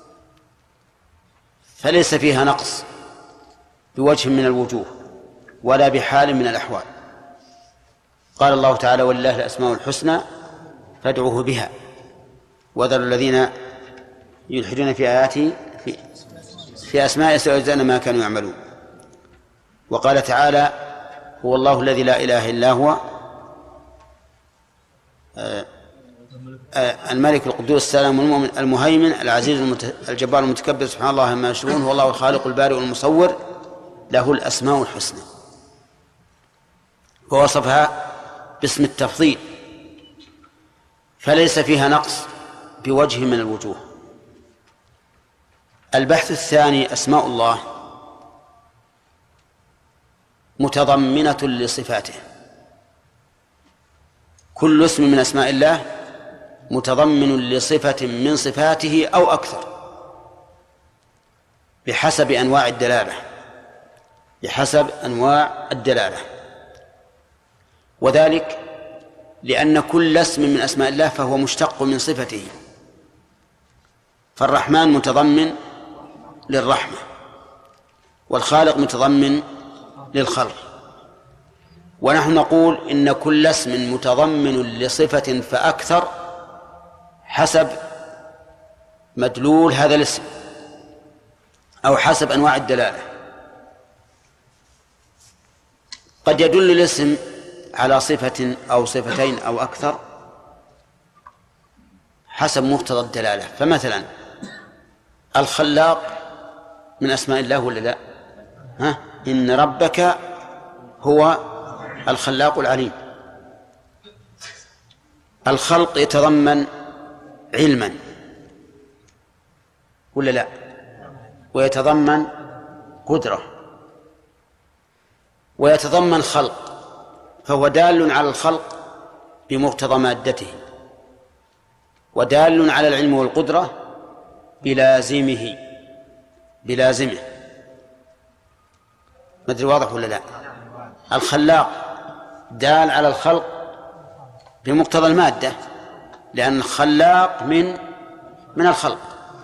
فليس فيها نقص بوجه من الوجوه ولا بحال من الأحوال. قال الله تعالى: ولله الأسماء الحسنى فادعوه بها وذروا الذين يلحدون في آياته في أسماء سيجزون ما كانوا يعملون. وقال تعالى: هو الله الذي لا إله إلا هو الملك القدوس السلام المؤمن المهيمن العزيز الجبار المتكبر سبحان الله عما يشركون، هو الله الخالق البارئ المصور له الأسماء الحسنى. ووصفها باسم التفضيل، فليس فيها نقص بوجه من الوجوه. البحث الثاني، أسماء الله متضمنة لصفاته. كل اسم من أسماء الله متضمن لصفة من صفاته أو أكثر بحسب أنواع الدلالة، بحسب أنواع الدلالة. وذلك لأن كل اسم من أسماء الله فهو مشتق من صفته. فالرحمن متضمن للرحمة، والخالق متضمن للخلق. ونحن نقول إن كل اسم متضمن لصفة فأكثر حسب مدلول هذا الاسم أو حسب أنواع الدلالة. قد يدل الاسم على صفة أو صفتين أو أكثر حسب مقتضى الدلالة. فمثلا الخلاق من أسماء الله ولا لا؟ إن ربك هو الخلاق العليم. الخلق يتضمن علما ولا لا؟ ويتضمن قدرة ويتضمن خلق، فهو دال على الخلق بمقتضى مادته، ودال على العلم والقدرة بلازمه. ما أدري واضح ولا لا؟ الخلاق دال على الخلق بمقتضى المادة، لأن الخلاق من الخلق،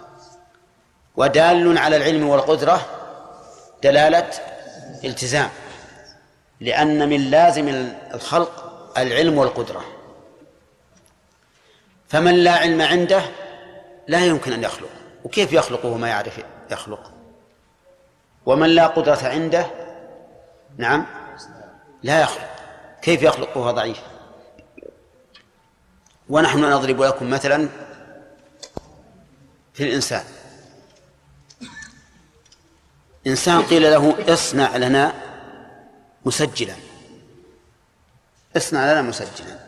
ودال على العلم والقدرة دلالة التزام، لأن من لازم الخلق العلم والقدرة. فمن لا علم عنده لا يمكن أن يخلق، وكيف يخلقه ما يعرف يخلق؟ ومن لا قدرة عنده نعم لا يخلق، كيف يخلق وهو ضعيف؟ ونحن نضرب لكم مثلا في الإنسان. إنسان قيل له اصنع لنا مسجلا، اصنع لنا مسجلا،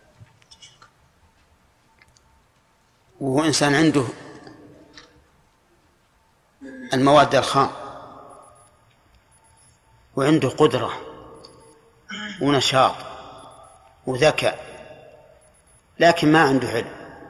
وهو إنسان عنده المواد الخام وعنده قدرة ونشاط وذكاء، لكن ما عنده علم،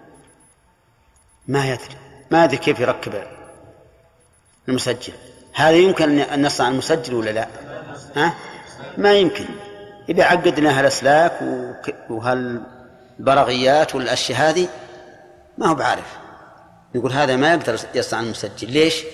ما يدري كيف يركب المسجل. هذا يمكن أن نصنع المسجل ولا لا؟ ما يمكن. إذا عقدنا هالأسلاك وهالبرغيات والأشياء هذه ما هو بعارف، يقول هذا ما يقدر يصنع المسجل. ليش؟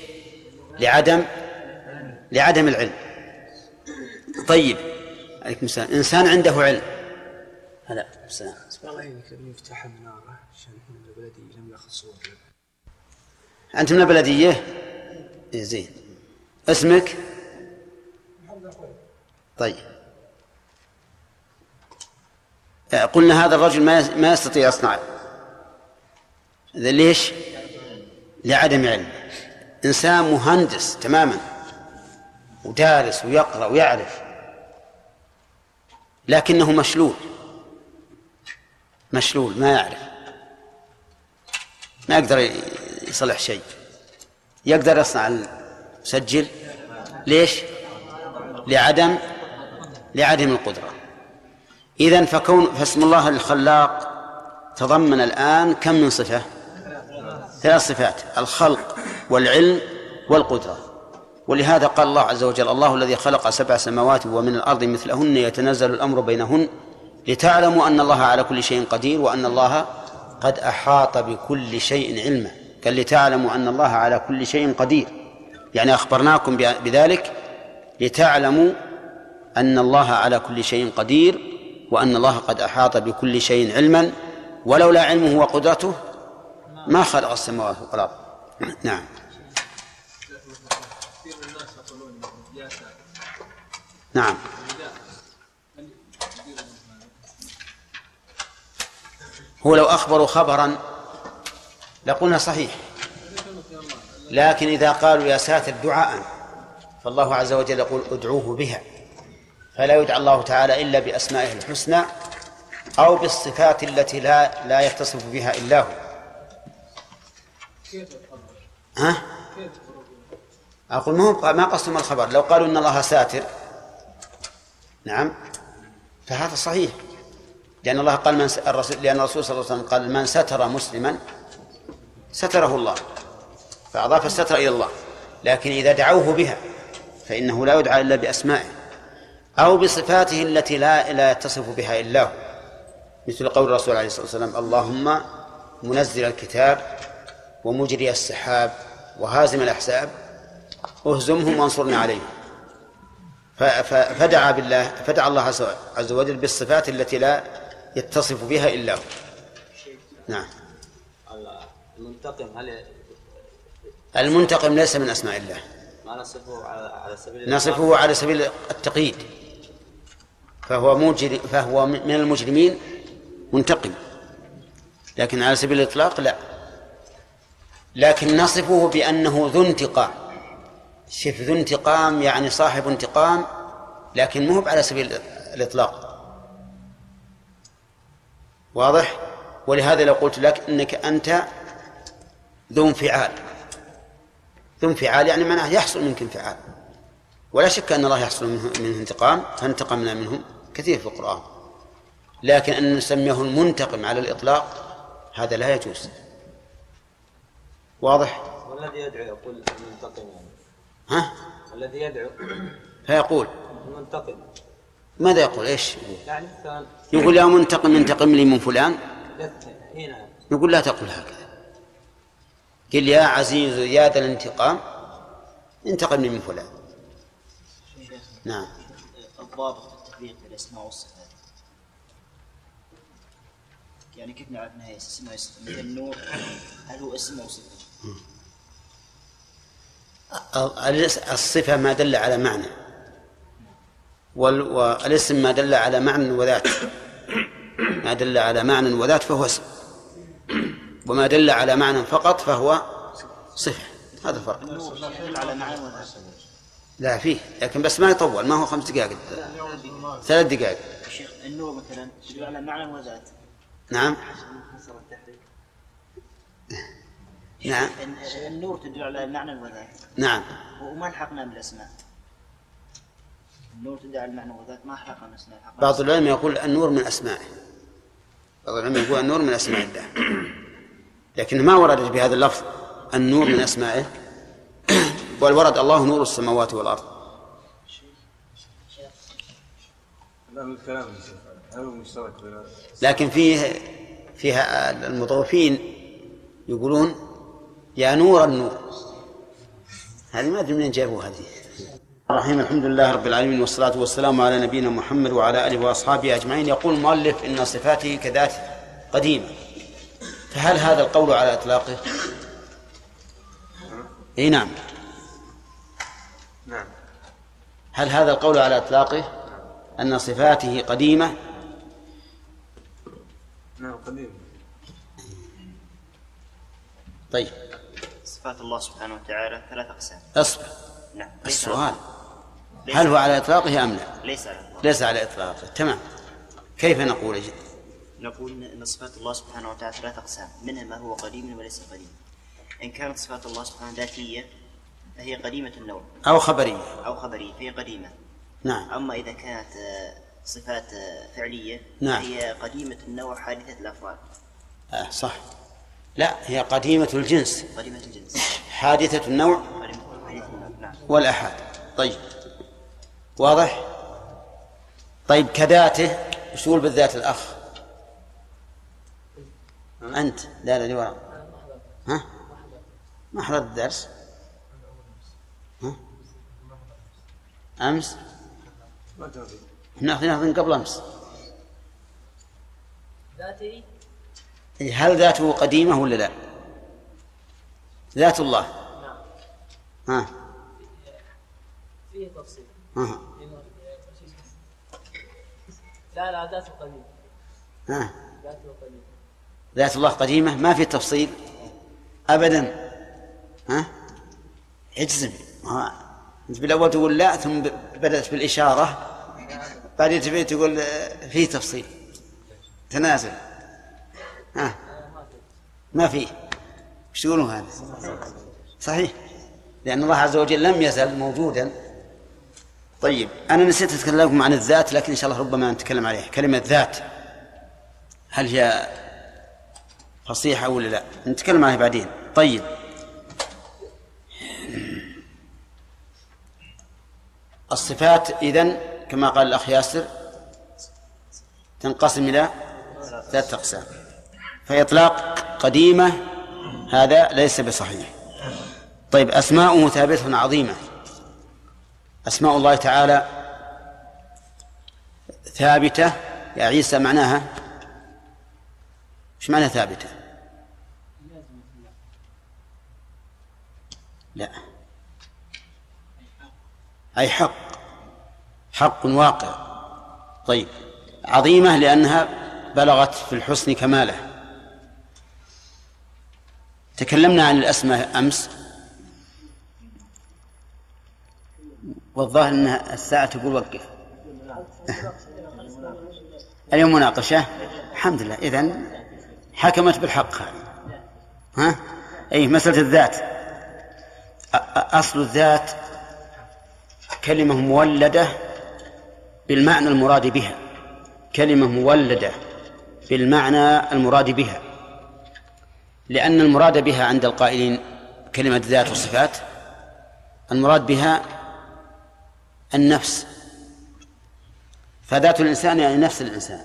لعدم العلم. طيب، عليكم السلام. إنسان عنده علم، هلا السلام. الله يهديك، لم يفتح منارة عشان احنا من البلدية لم ياخذ صور. أنت من البلدية؟ زين. اسمك؟ طيب، قلنا هذا الرجل ما يستطيع يصنع. ليش؟ لعدم علم. إنسان مهندس تماما ودارس ويقرأ ويعرف، لكنه مشلول ما يعرف، ما يقدر يصلح شيء. يقدر يصنع المسجل. ليش؟ لعدم القدرة. إذن فاسم الله الخلاق تضمن الآن كم من صفة؟ 3 صفات: الخلق والعلم والقدرة. ولهذا قال الله عز وجل: الله الذي خلق 7 سماوات ومن الأرض مثلهن يتنزل الأمر بينهن لتعلموا أن الله على كل شيء قدير وأن الله قد أحاط بكل شيء علما. قال لتعلموا أن الله على كل شيء قدير، يعني أخبرناكم بذلك لتعلموا أن الله على كل شيء قدير وأن الله قد أحاط بكل شيء علما، ولولا علمه وقدرته ما خلق السماوات والأرض. نعم. نعم. هو لو أخبروا خبرا لقلنا صحيح، لكن إذا قالوا يا ساتر دعاء فالله عز وجل يقول ادعوه بها، فلا يدعى الله تعالى إلا بأسمائه الحسنى أو بالصفات التي لا يتصف بها إلا هو. ها؟ أقول ما قصدهم الخبر. لو قالوا إن الله ساتر، نعم، فهذا صحيح، لأن الله قال لأن الرسول صلى الله عليه وسلم قال: من ستر مسلما ستره الله، فأضاف الستر إلى الله. لكن إذا دعوه بها فإنه لا يدعى إلا بأسمائه أو بصفاته التي لا يتصف بها إلا هو، مثل قول الرسول عليه الصلاة والسلام: اللهم منزل الكتاب ومجري السحاب وهازم الأحزاب اهزمهم وانصرنا عليهم. فدعا الله عز وجل بالصفات التي لا يتصف بها إلا هو. نعم. المنتقم ليس من أسماء الله، نصفه على سبيل التقييد، فهو من المجرمين منتقم، لكن على سبيل الإطلاق لا. لكن نصفه بأنه ذو انتقام. شف ذو انتقام يعني صاحب انتقام، لكن مو على سبيل الإطلاق. واضح؟ ولهذا لو قلت لك إنك أنت ذو انفعال يعني معناه يحصل منك انفعال، ولا شك أن الله يحصل منه انتقام، فانتقمنا منهم كثير في القرآن. لكن أن نسميه المنتقم على الإطلاق هذا لا يجوز. واضح؟ والذي يدعو يقول المنتقم يعني. ها؟ الذي يدعو فيقول المنتقم. ماذا يقول؟ إيش يعني يقول؟ يا منتقم انتقم لي من فلان. هنا يقول لا تقول هكذا، قل يا عزيز يا ذا الانتقام انتقم لي من فلان. نعم. الضابط التطبيق بالاسماء والصفات، يعني كيف نعرف انها اسم وصفه؟ مثل النور، هل هو اسم او صفه؟ الصفه ما دل على معنى، والاسم ما دل على معنى وذات. ما دل على معنى وذات فهو اسم، وما دل على معنى فقط فهو صفه. هذا الفرق. على معنى وذات لا فيه، لكن بس ما يطول، ما هو 5 دقائق 3 دقائق. شيخ النور مثلا يدل على معنى وذات. نعم. نعم. النور تدل على معنى وذات. نعم. وما الحقنا بالاسماء. النور تدل على المعنى وذات، ما حقنا بالاسماء. بعض العلماء يقول النور من اسمائه، بعض العلماء يقول النور من اسماء الله، لكن ما ورد بهذا اللفظ النور من اسمائه، بل ورد الله نور السماوات والارض. لكن فيها المطوفين يقولون يا نور النور. هذه ما أدري منين جابوا هذه. الرحيم. الحمد لله رب العالمين، والصلاة والسلام على نبينا محمد وعلى آله وأصحابه أجمعين. يقول المؤلف إن صفاته كذات قديمة، فهل هذا القول على إطلاقه؟ إيه نعم. هل هذا القول على إطلاقه أن صفاته قديمة؟ نعم قديم. طيب صفات الله سبحانه وتعالى 3 أقسام. أصبر. نعم. السؤال هل هو على إطلاقه أم لا؟ ليس على إطلاقه. ليس على إطلاقه. تمام. كيف نقول؟ نقول أن صفات الله سبحانه وتعالى 3 أقسام، منها ما هو قديم وليس قديم. إن كانت صفات الله سبحانه ذاتية فهي قديمة النوع، أو خبرية فهي قديمة. نعم. أما إذا كانت صفات فعلية نعم. فهي قديمة النوع حادثة الأفعال. صح. لا، هي قديمة الجنس، قديمة الجنس، حادثة النوع حادثة النوع. نعم. والأحاد. طيب واضح. طيب كذاته وش تقول بالذات الأخ؟ أنت لا لي وراء. ها؟ ما حضرت الدرس؟ ها؟ أمس؟ ناخذ قبل أمس. ذاتي هل ذاته قديمة ولا لا؟ ذات الله. نعم. ها؟ فيه تفصيل. ها؟ لا ذاته قديم. ها؟ ذاته قديم. ذات الله قديمة ما في تفصيل أبدا. ها؟ اجزم. أنت بالأول تقول لا، ثم بدأت بالإشارة، بعدين تبي تقول في تفصيل. تنازل. ها؟ ما فيه. وش تقولون هذا؟ صحيح، لأن الله عز وجل لم يزل موجودا. طيب أنا نسيت أتكلم لكم عن الذات، لكن إن شاء الله ربما نتكلم عليها. كلمة ذات هل هي فصيحة ولا لا؟ نتكلم عليها بعدين. طيب الصفات إذن كما قال الأخ ياسر تنقسم إلى 3 أقسام، فإطلاق قديمة هذا ليس بصحيح. طيب أسماؤه ثابتة عظيمة. أسماء الله تعالى ثابتة يا عيسى، معناها ايش معنى ثابتة؟ لا، أي حق واقع. طيب عظيمة لأنها بلغت في الحسن كماله. تكلمنا عن الأسماء أمس، والظاهر أن الساعة تقول وقف. اليوم مناقشة. الحمد لله، إذن حكمت بالحق. ها؟ أي مسألة الذات. أصل الذات كلمة مولدة بالمعنى المراد بها، كلمة مولدة بالمعنى المراد بها، لأن المراد بها عند القائلين كلمة ذات وصفات المراد بها النفس، فذات الإنسان يعني نفس الإنسان.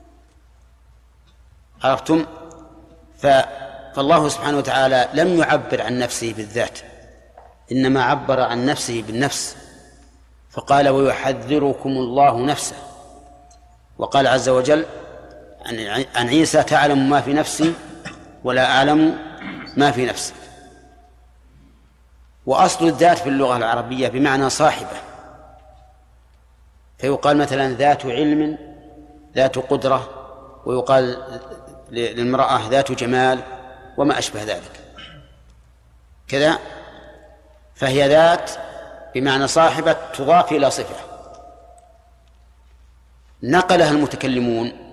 عرفتم؟ فالله سبحانه وتعالى لم يعبر عن نفسه بالذات، إنما عبر عن نفسه بالنفس، فقال ويحذركم الله نفسه. وقال عز وجل عن عيسى تعلم ما في نفسي ولا أعلم ما في نفسك. وأصل الذات في اللغة العربية بمعنى صاحبة، فيقال مثلا ذات علم، ذات قدرة، ويقال للمرأة ذات جمال وما أشبه ذلك كذا. فهي ذات بمعنى صاحبة تضاف إلى صفة. نقلها المتكلمون